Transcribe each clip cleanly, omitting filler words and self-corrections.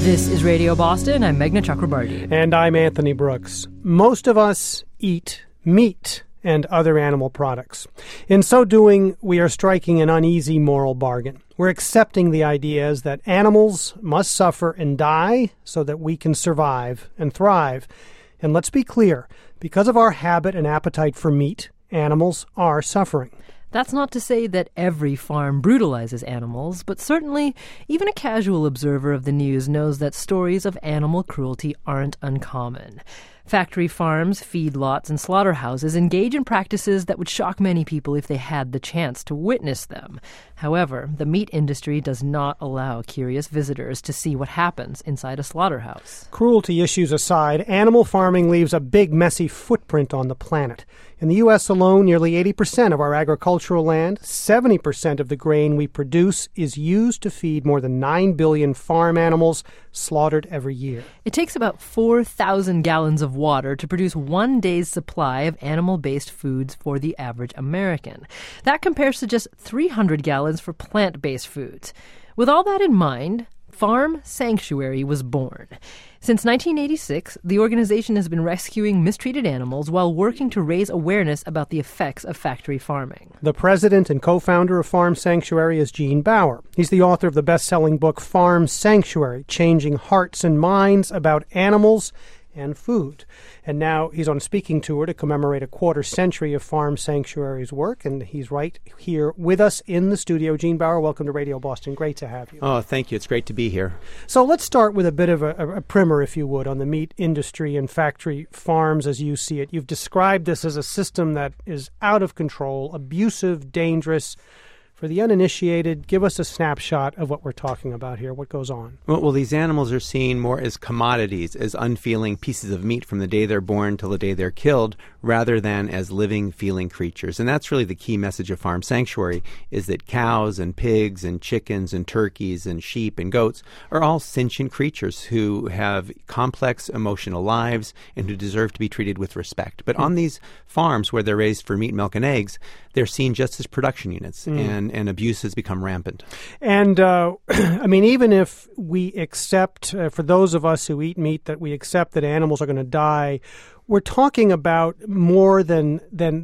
This is Radio Boston. I'm Meghna Chakrabarty. And I'm Anthony Brooks. Most of us eat meat and other animal products. In so doing, we are striking an uneasy moral bargain. We're accepting the ideas that animals must suffer and die so that we can survive and thrive. And let's be clear, because of our habit and appetite for meat, animals are suffering. That's not to say that every farm brutalizes animals, but certainly even a casual observer of the news knows that stories of animal cruelty aren't uncommon. Factory farms, feedlots, and slaughterhouses engage in practices that would shock many people if they had the chance to witness them. However, the meat industry does not allow curious visitors to see what happens inside a slaughterhouse. Cruelty issues aside, animal farming leaves a big, messy footprint on the planet. In the U.S. alone, nearly 80% of our agricultural land, 70% of the grain we produce is used to feed more than 9 billion farm animals slaughtered every year. It takes about 4,000 gallons of water to produce 1 day's supply of animal-based foods for the average American. That compares to just 300 gallons for plant-based foods. With all that in mind, Farm Sanctuary was born. Since 1986, the organization has been rescuing mistreated animals while working to raise awareness about the effects of factory farming. The president and co-founder of Farm Sanctuary is Gene Baur. He's the author of the best-selling book Farm Sanctuary, Changing Hearts and Minds About Animals and Food. And now he's on a speaking tour to commemorate a quarter century of Farm Sanctuary's work, and he's right here with us in the studio. Gene Baur, welcome to Radio Boston. Great to have you. Oh, thank you. It's great to be here. So let's start with a bit of a primer, if you would, on the meat industry and factory farms as you see it. You've described this as a system that is out of control, abusive, dangerous. For the uninitiated, give us a snapshot of what we're talking about here. What goes on? Well, these animals are seen more as commodities, as unfeeling pieces of meat from the day they're born till the day they're killed, rather than as living, feeling creatures. And that's really the key message of Farm Sanctuary, is that cows and pigs and chickens and turkeys and sheep and goats are all sentient creatures who have complex emotional lives and who deserve to be treated with respect. But on these farms where they're raised for meat, milk, and eggs, they're seen just as production units, and abuse has become rampant. And, I mean, even if we accept, for those of us who eat meat, that we accept that animals are going to die, we're talking about more than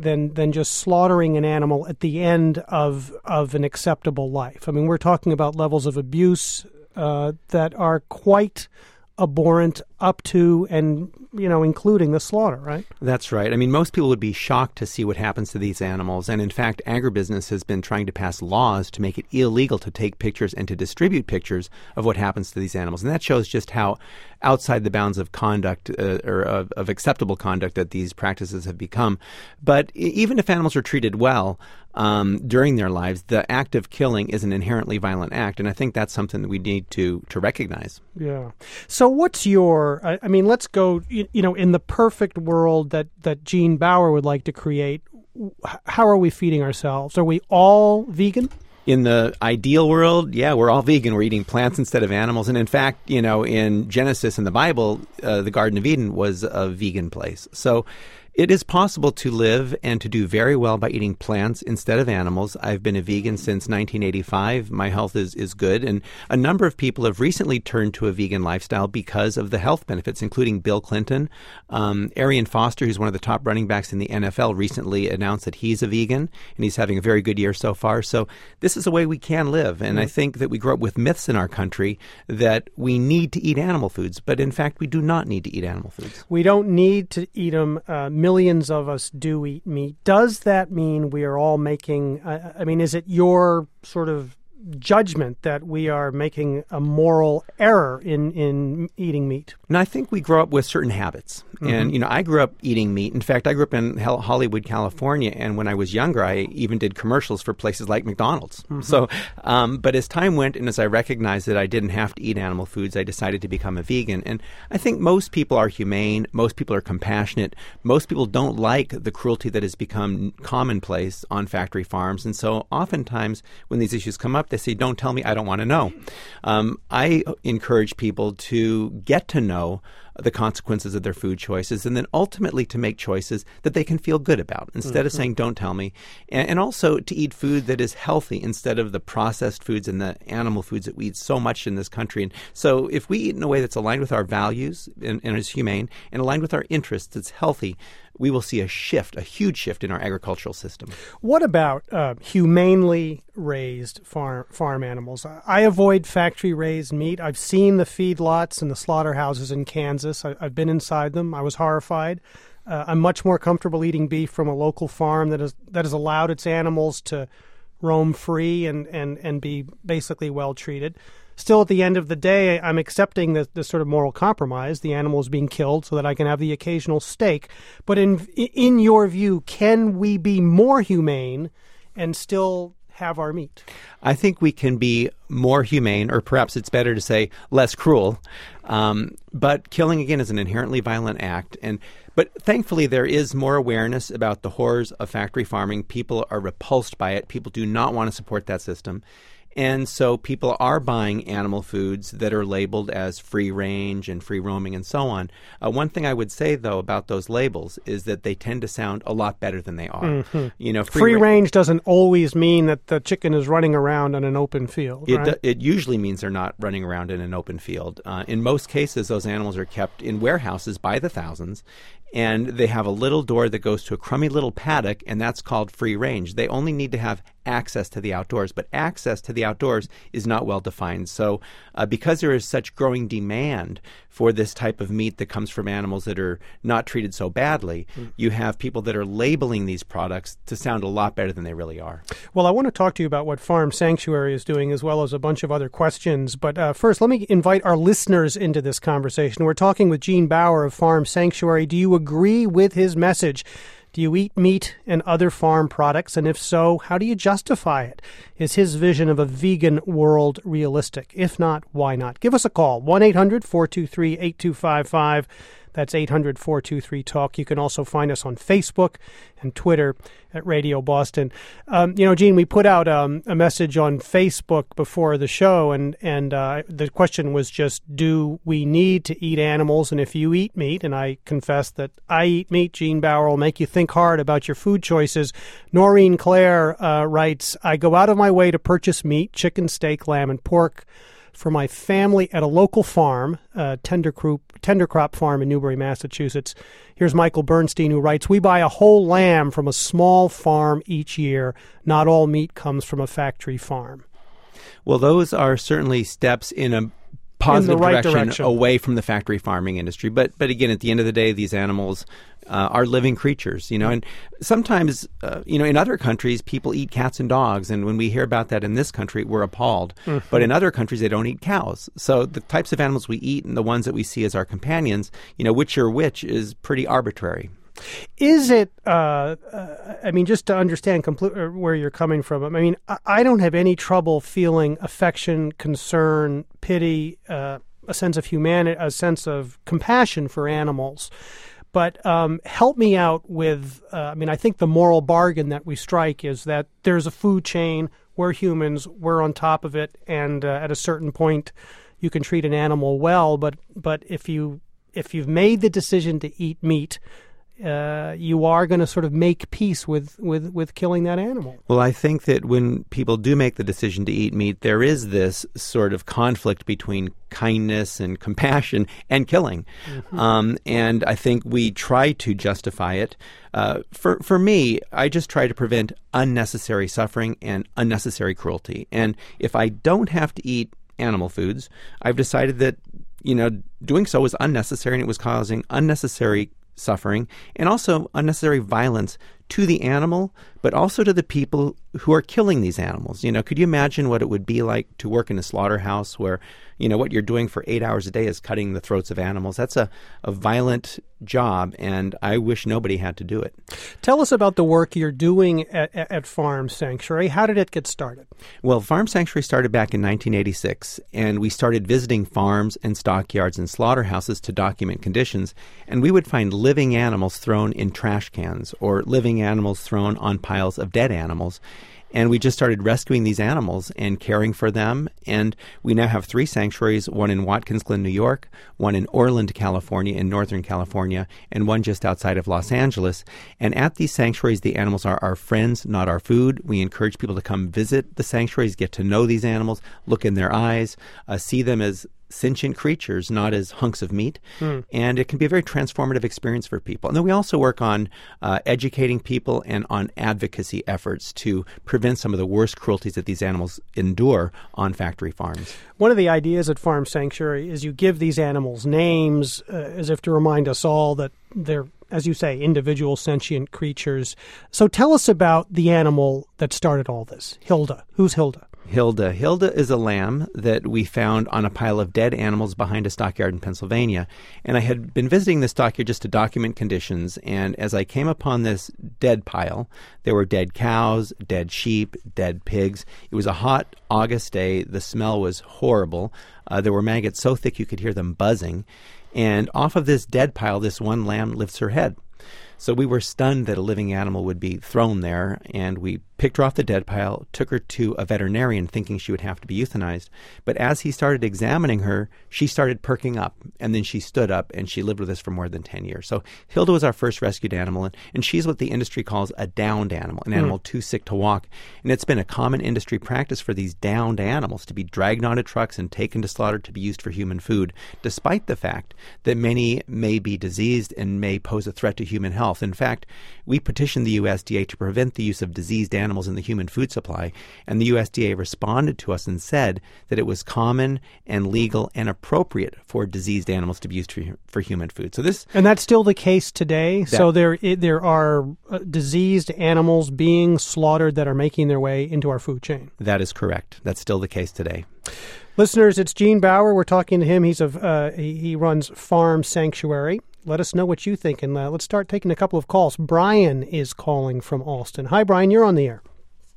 just slaughtering an animal at the end of an acceptable life. I mean, we're talking about levels of abuse that are quite abhorrent up to and, including the slaughter, right? That's right. I mean, most people would be shocked to see what happens to these animals. And in fact, agribusiness has been trying to pass laws to make it illegal to take pictures and to distribute pictures of what happens to these animals. And that shows just how outside the bounds of conduct or of acceptable conduct that these practices have become. But even if animals are treated well during their lives, the act of killing is an inherently violent act. And I think that's something that we need to recognize. Yeah. So what's I mean, let's go, in the perfect world that Gene Baur would like to create, how are we feeding ourselves? Are we all vegan? In the ideal world, yeah, we're all vegan. We're eating plants instead of animals. And in fact, in Genesis in the Bible, the Garden of Eden was a vegan place. So it is possible to live and to do very well by eating plants instead of animals. I've been a vegan since 1985. My health is good. And a number of people have recently turned to a vegan lifestyle because of the health benefits, including Bill Clinton. Arian Foster, who's one of the top running backs in the NFL, recently announced that he's a vegan, and he's having a very good year so far. So this is a way we can live. And I think that we grew up with myths in our country that we need to eat animal foods. But in fact, we do not need to eat animal foods. We don't need to eat them. Millions of us do eat meat. Does that mean we are all making, is it your sort of judgment that we are making a moral error in eating meat? And I think we grow up with certain habits. Mm-hmm. And, I grew up eating meat. In fact, I grew up in Hollywood, California. And when I was younger, I even did commercials for places like McDonald's. Mm-hmm. So, but as time went and as I recognized that I didn't have to eat animal foods, I decided to become a vegan. And I think most people are humane. Most people are compassionate. Most people don't like the cruelty that has become commonplace on factory farms. And so oftentimes when these issues come up, They say, don't tell me, I don't want to know. I encourage people to get to know the consequences of their food choices and then ultimately to make choices that they can feel good about instead of saying, don't tell me. And also to eat food that is healthy instead of the processed foods and the animal foods that we eat so much in this country. And so if we eat in a way that's aligned with our values and is humane and aligned with our interests, it's healthy, we will see a huge shift in our agricultural system. What about humanely raised farm animals? I avoid factory-raised meat. I've seen the feedlots and the slaughterhouses in Kansas. I've been inside them. I was horrified. I'm much more comfortable eating beef from a local farm that has allowed its animals to roam free and be basically well treated. Still, at the end of the day, I'm accepting the sort of moral compromise. The animal is being killed so that I can have the occasional steak. But in your view, can we be more humane and still have our meat? I think we can be more humane, or perhaps it's better to say less cruel. But killing, again, is an inherently violent act. But thankfully, there is more awareness about the horrors of factory farming. People are repulsed by it. People do not want to support that system. And so people are buying animal foods that are labeled as free range and free roaming and so on. One thing I would say, though, about those labels is that they tend to sound a lot better than they are. Mm-hmm. You know, free range doesn't always mean that the chicken is running around on an open field, right? It usually means they're not running around in an open field. In most cases, those animals are kept in warehouses by the thousands, and they have a little door that goes to a crummy little paddock, and that's called free range. They only need to have access to the outdoors, but access to the outdoors is not well defined. So because there is such growing demand for this type of meat that comes from animals that are not treated so badly, you have people that are labeling these products to sound a lot better than they really are. Well, I want to talk to you about what Farm Sanctuary is doing as well as a bunch of other questions. But first, let me invite our listeners into this conversation. We're talking with Gene Baur of Farm Sanctuary. Do you agree with his message? Do you eat meat and other farm products? And if so, how do you justify it? Is his vision of a vegan world realistic? If not, why not? Give us a call, 1-800-423-8255. That's 800-423-TALK. You can also find us on Facebook and Twitter at Radio Boston. Gene, we put out a message on Facebook before the show, and the question was just, do we need to eat animals? And if you eat meat, and I confess that I eat meat, Gene Baur will make you think hard about your food choices. Noreen Claire writes, I go out of my way to purchase meat, chicken, steak, lamb, and pork for my family at a local farm, Tender Crop Farm in Newbury, Massachusetts. Here's Michael Bernstein, who writes, we buy a whole lamb from a small farm each year. Not all meat comes from a factory farm. Well, those are certainly steps in a positive direction away from the factory farming industry. But again, at the end of the day, these animals are living creatures, and sometimes, in other countries, people eat cats and dogs. And when we hear about that in this country, we're appalled. Mm-hmm. But in other countries, they don't eat cows. So the types of animals we eat and the ones that we see as our companions, which are which is pretty arbitrary. Is it, just to understand where you're coming from, I don't have any trouble feeling affection, concern, pity, a sense of humanity, a sense of compassion for animals. But help me out with, I think the moral bargain that we strike is that there's a food chain, we're humans, we're on top of it, and at a certain point you can treat an animal well, but if you've made the decision to eat meat, you are going to sort of make peace with killing that animal. Well, I think that when people do make the decision to eat meat, there is this sort of conflict between kindness and compassion and killing. Mm-hmm. And I think we try to justify it. For me, I just try to prevent unnecessary suffering and unnecessary cruelty. And if I don't have to eat animal foods, I've decided that, doing so was unnecessary and it was causing unnecessary suffering and also unnecessary violence to the animal, but also to the people who are killing these animals. Could you imagine what it would be like to work in a slaughterhouse where, what you're doing for 8 hours a day is cutting the throats of animals? That's a violent job, and I wish nobody had to do it. Tell us about the work you're doing at Farm Sanctuary. How did it get started? Well, Farm Sanctuary started back in 1986, and we started visiting farms and stockyards and slaughterhouses to document conditions, and we would find living animals thrown in trash cans or living animals thrown on piles of dead animals. And we just started rescuing these animals and caring for them. And we now have 3 sanctuaries, one in Watkins Glen, New York, one in Orland, California, in Northern California, and one just outside of Los Angeles. And at these sanctuaries, the animals are our friends, not our food. We encourage people to come visit the sanctuaries, get to know these animals, look in their eyes, see them as sentient creatures, not as hunks of meat. And it can be a very transformative experience for people. And then we also work on educating people and on advocacy efforts to prevent some of the worst cruelties that these animals endure on factory farms. One of the ideas at Farm Sanctuary is you give these animals names as if to remind us all that they're, as you say, individual sentient creatures. So tell us about the animal that started all this, Hilda. Who's Hilda? Hilda. Hilda is a lamb that we found on a pile of dead animals behind a stockyard in Pennsylvania. And I had been visiting the stockyard just to document conditions. And as I came upon this dead pile, there were dead cows, dead sheep, dead pigs. It was a hot August day. The smell was horrible. There were maggots so thick you could hear them buzzing. And off of this dead pile, this one lamb lifts her head. So we were stunned that a living animal would be thrown there, and we picked her off the dead pile, took her to a veterinarian thinking she would have to be euthanized. But as he started examining her, she started perking up, and then she stood up, and she lived with us for more than 10 years. So Hilda was our first rescued animal, and she's what the industry calls a downed animal, an animal too sick to walk. And it's been a common industry practice for these downed animals to be dragged onto trucks and taken to slaughter to be used for human food, despite the fact that many may be diseased and may pose a threat to human health. In fact, we petitioned the USDA to prevent the use of diseased animals in the human food supply, and the USDA responded to us and said that it was common and legal and appropriate for diseased animals to be used for human food. So this, and that's still the case today. So there are diseased animals being slaughtered that are making their way into our food chain. That is correct. That's still the case today. Listeners, it's Gene Bauer. We're talking to him. He runs Farm Sanctuary. Let us know what you think, and let's start taking a couple of calls. Brian is calling from Alston. Hi, Brian. You're on the air.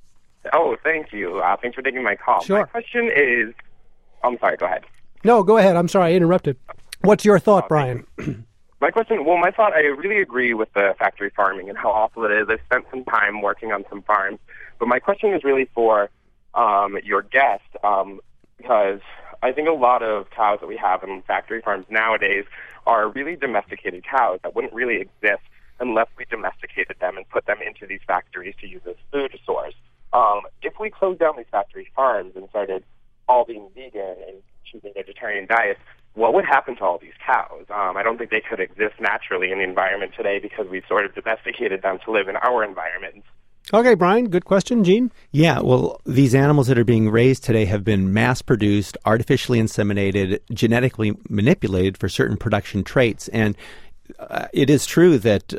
Oh, thank you. Thanks for taking my call. Sure. My question is... I'm sorry, go ahead. No, go ahead. I'm sorry, I interrupted. What's your thought, Brian? My thought, I really agree with the factory farming and how awful it is. I've spent some time working on some farms. But my question is really for your guest, because I think a lot of cows that we have in factory farms nowadays are really domesticated cows that wouldn't really exist unless we domesticated them and put them into these factories to use as food source. If we closed down these factory farms and started all being vegan and choosing vegetarian diets, what would happen to all these cows? I don't think they could exist naturally in the environment today because we've sort of domesticated them to live in our environment. Okay, Brian, good question. Gene? Yeah, well, these animals that are being raised today have been mass-produced, artificially inseminated, genetically manipulated for certain production traits. And it is true that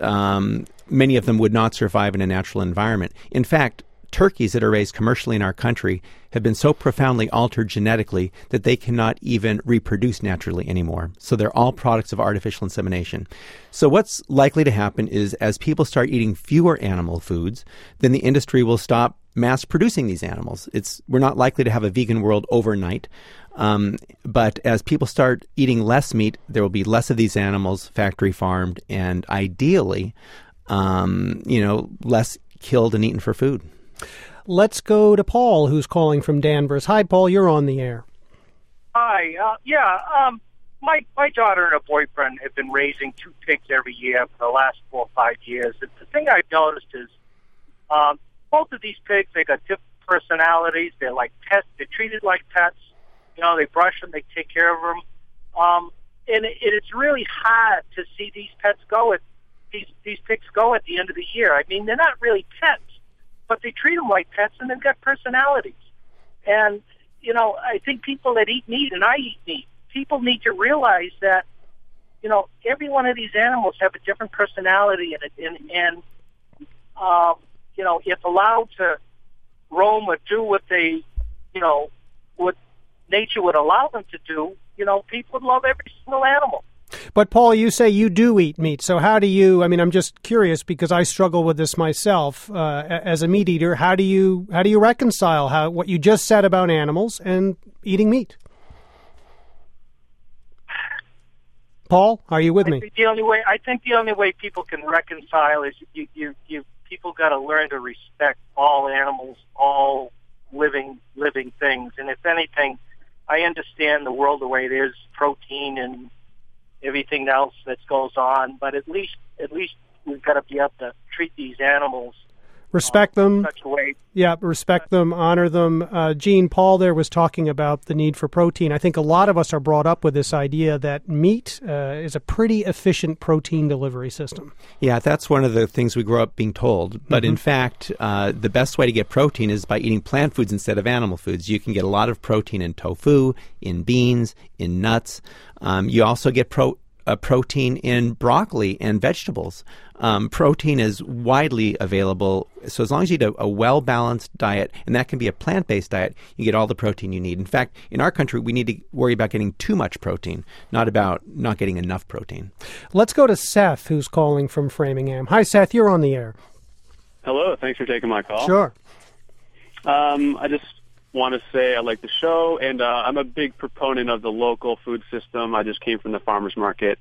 many of them would not survive in a natural environment. In fact, turkeys that are raised commercially in our country have been so profoundly altered genetically that they cannot even reproduce naturally anymore. So they're all products of artificial insemination. So what's likely to happen is as people start eating fewer animal foods, then the industry will stop mass producing these animals. We're not likely to have a vegan world overnight. But as people start eating less meat, there will be less of these animals factory farmed and ideally, less killed and eaten for food. Let's go to Paul, who's calling from Danvers. Hi, Paul. You're on the air. Hi. My daughter and her boyfriend have been raising 2 pigs every year for the last 4 or 5 years. And the thing I've noticed is both of these pigs, they got different personalities. They're like pets. They're treated like pets. They brush them. They take care of them. And it's really hard to see these pets go these pigs go at the end of the year. I mean, they're not really pets, but they treat them like pets, and they've got personalities. And, I think people that eat meat, and I eat meat, people need to realize that, every one of these animals have a different personality, and if allowed to roam or do what they, what nature would allow them to do, people would love every single animal. But, Paul, you say you do eat meat. So how do you, I'm just curious because I struggle with this myself as a meat eater. How do you reconcile what you just said about animals and eating meat? Paul, are you with me? I think the only way people can reconcile is you people got to learn to respect all animals, all living things. And if anything, I understand the world the way it is, protein and everything else that goes on. But at least we've got to be able to treat these animals. Respect them. In such a way. Yeah, respect them, honor them. Gene, Paul there was talking about the need for protein. I think a lot of us are brought up with this idea that meat is a pretty efficient protein delivery system. Yeah, that's one of the things we grow up being told. But in fact, the best way to get protein is by eating plant foods instead of animal foods. You can get a lot of protein in tofu, in beans, in nuts. You also get protein in broccoli and vegetables. Protein is widely available. So as long as you eat a well-balanced diet, and that can be a plant-based diet, you get all the protein you need. In fact, in our country, we need to worry about getting too much protein, not about not getting enough protein. Let's go to Seth, who's calling from Framingham. Hi, Seth. You're on the air. Hello. Thanks for taking my call. Sure. I just want to say I like the show, and I'm a big proponent of the local food system. I just came from the farmer's market.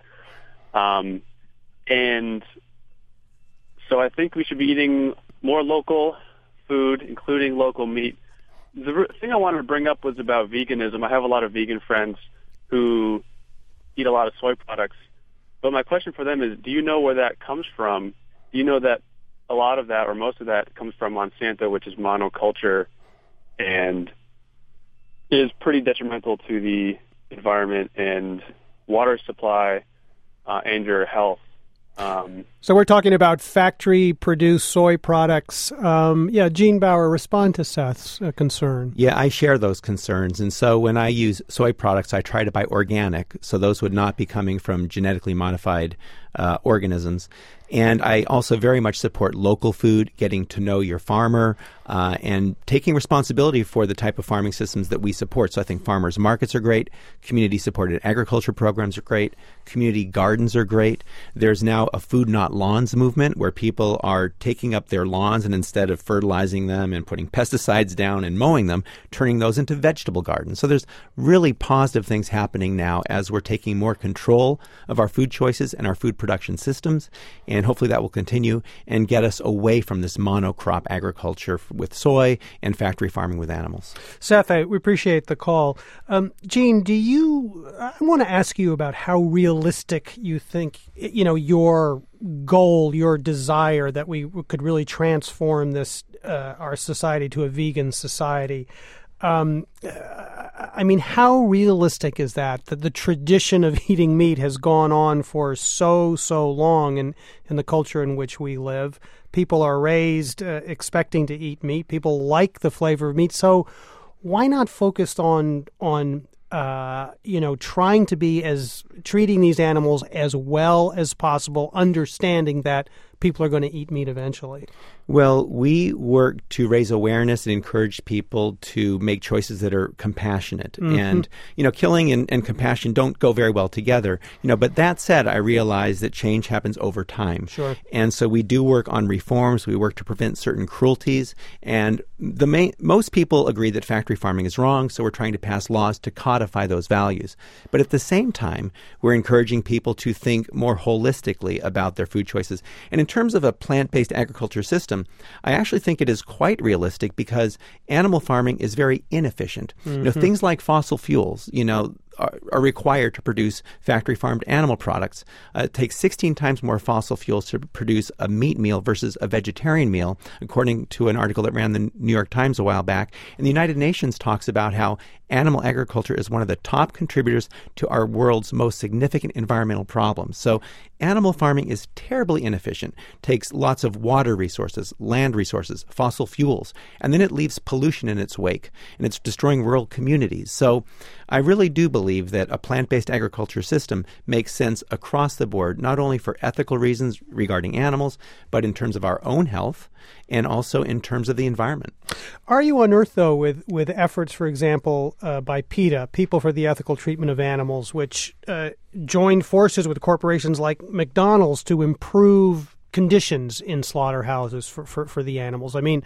And so I think we should be eating more local food, including local meat. The thing I wanted to bring up was about veganism. I have a lot of vegan friends who eat a lot of soy products. But my question for them is, do you know where that comes from? Do you know that a lot of that, or most of that, comes from Monsanto, which is monoculture, and is pretty detrimental to the environment and water supply and your health? So we're talking about factory-produced soy products. Gene Bauer, respond to Seth's concern. Yeah, I share those concerns. And so when I use soy products, I try to buy organic. So those would not be coming from genetically modified organisms. And I also very much support local food, getting to know your farmer, and taking responsibility for the type of farming systems that we support. So I think farmers markets are great. Community-supported agriculture programs are great. Community gardens are great. There's now a Food Not Lawns movement where people are taking up their lawns and instead of fertilizing them and putting pesticides down and mowing them, turning those into vegetable gardens. So there's really positive things happening now as we're taking more control of our food choices and our food production systems. And hopefully that will continue and get us away from this monocrop agriculture with soy and factory farming with animals. Seth, we appreciate the call. Gene, I want to ask you about how realistic you think, your goal, your desire that we could really transform this, our society to a vegan society. How realistic is that the tradition of eating meat has gone on for so long in the culture in which we live? People are raised expecting to eat meat. People like the flavor of meat. So why not focus on trying to be treating these animals as well as possible, understanding that people are going to eat meat eventually? Well, we work to raise awareness and encourage people to make choices that are compassionate. Mm-hmm. And, killing and compassion don't go very well together. But that said, I realize that change happens over time. Sure. And so we do work on reforms. We work to prevent certain cruelties. And most people agree that factory farming is wrong, so we're trying to pass laws to codify those values. But at the same time, we're encouraging people to think more holistically about their food choices. And in terms of a plant-based agriculture system, I actually think it is quite realistic because animal farming is very inefficient. Mm-hmm. Things like fossil fuels, are required to produce factory-farmed animal products. It takes 16 times more fossil fuels to produce a meat meal versus a vegetarian meal, according to an article that ran in the New York Times a while back. And the United Nations talks about how animal agriculture is one of the top contributors to our world's most significant environmental problems. So animal farming is terribly inefficient, takes lots of water resources, land resources, fossil fuels, and then it leaves pollution in its wake, and it's destroying rural communities. So I really do believe that a plant-based agriculture system makes sense across the board, not only for ethical reasons regarding animals, but in terms of our own health and also in terms of the environment. Are you on Earth, though, with efforts, for example, by PETA, People for the Ethical Treatment of Animals, which joined forces with corporations like McDonald's to improve conditions in slaughterhouses for the animals?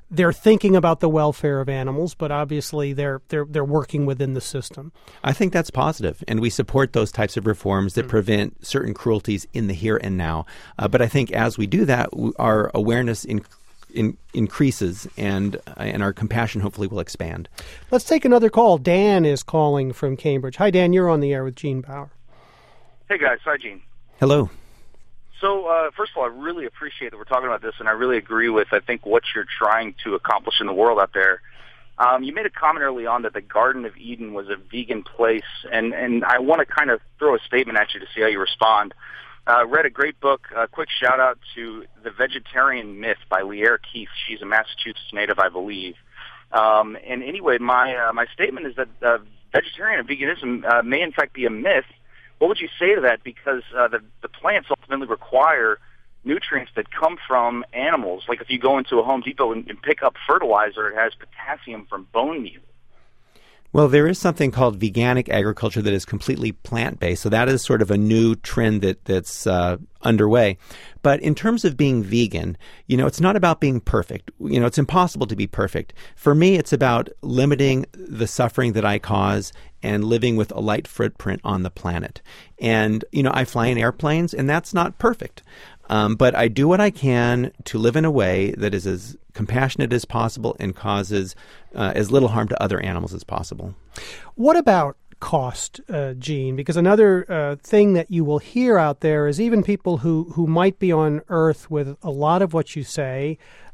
they're thinking about the welfare of animals, but obviously they're working within the system. I think that's positive, and we support those types of reforms that prevent certain cruelties in the here and now. But I think as we do that, our awareness increases, and our compassion hopefully will expand. Let's take another call. Dan is calling from Cambridge. Hi, Dan. You're on the air with Gene Bauer. Hey, guys. Hi, Gene. Hello. So, first of all, I really appreciate that we're talking about this, and I really agree with, I think, what you're trying to accomplish in the world out there. You made a comment early on that the Garden of Eden was a vegan place, and I want to kind of throw a statement at you to see how you respond. Read a great book. Quick shout-out to The Vegetarian Myth by Lierre Keith. She's a Massachusetts native, I believe. And anyway, my statement is that vegetarian and veganism may, in fact, be a myth. What would you say to that? Because the plants ultimately require nutrients that come from animals. Like if you go into a Home Depot and pick up fertilizer, it has potassium from bone meal. Well, there is something called veganic agriculture that is completely plant-based. So that is sort of a new trend that's underway. But in terms of being vegan, it's not about being perfect. It's impossible to be perfect. For me, it's about limiting the suffering that I cause and living with a light footprint on the planet. And, I fly in airplanes, and that's not perfect. But I do what I can to live in a way that is as compassionate as possible and causes as little harm to other animals as possible. What about cost, Gene? Because another thing that you will hear out there is even people who might be on Earth with a lot of what you say,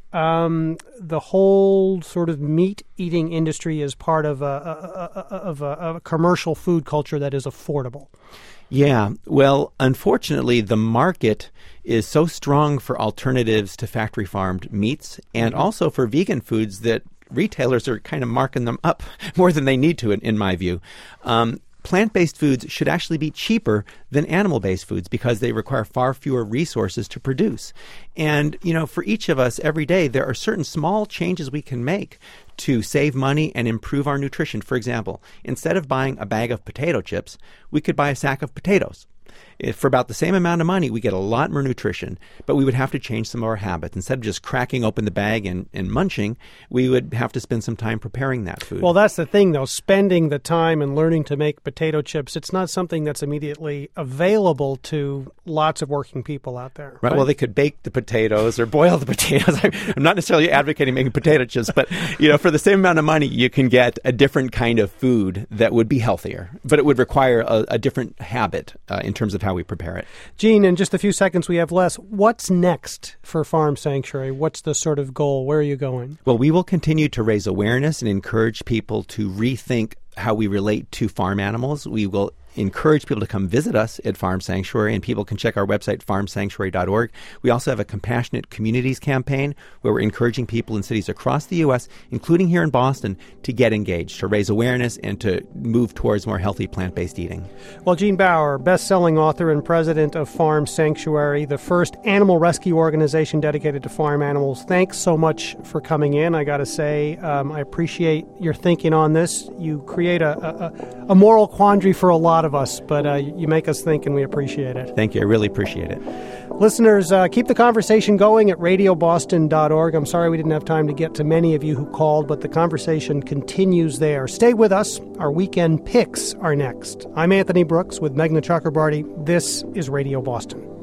the whole sort of meat-eating industry is part of a commercial food culture that is affordable. Yeah, well, unfortunately, the market is so strong for alternatives to factory-farmed meats and also for vegan foods that retailers are kind of marking them up more than they need to, in my view. Plant-based foods should actually be cheaper than animal-based foods because they require far fewer resources to produce. And, for each of us every day, there are certain small changes we can make to save money and improve our nutrition. For example, instead of buying a bag of potato chips, we could buy a sack of potatoes. For about the same amount of money, we get a lot more nutrition, but we would have to change some of our habits. Instead of just cracking open the bag and munching, we would have to spend some time preparing that food. Well, that's the thing, though. Spending the time and learning to make potato chips, it's not something that's immediately available to lots of working people out there. Right. Well, they could bake the potatoes or boil the potatoes. I'm not necessarily advocating making potato chips, but, for the same amount of money, you can get a different kind of food that would be healthier, but it would require a different habit in terms of how we prepare it. Gene, in just a few seconds we have less. What's next for Farm Sanctuary? What's the sort of goal? Where are you going? Well, we will continue to raise awareness and encourage people to rethink how we relate to farm animals. We will encourage people to come visit us at Farm Sanctuary, and people can check our website, farmsanctuary.org. We also have a Compassionate Communities campaign where we're encouraging people in cities across the U.S., including here in Boston, to get engaged, to raise awareness, and to move towards more healthy plant-based eating. Well, Gene Bauer, best-selling author and president of Farm Sanctuary, the first animal rescue organization dedicated to farm animals. Thanks so much for coming in. I got to say, I appreciate your thinking on this. You create a moral quandary for a lot of us, but you make us think, and we appreciate it. Thank you. I really appreciate it. Listeners, keep the conversation going at radioboston.org. I'm sorry we didn't have time to get to many of you who called, but the conversation continues there. Stay with us. Our weekend picks are next. I'm Anthony Brooks with Meghna Chakrabarty. This is Radio Boston.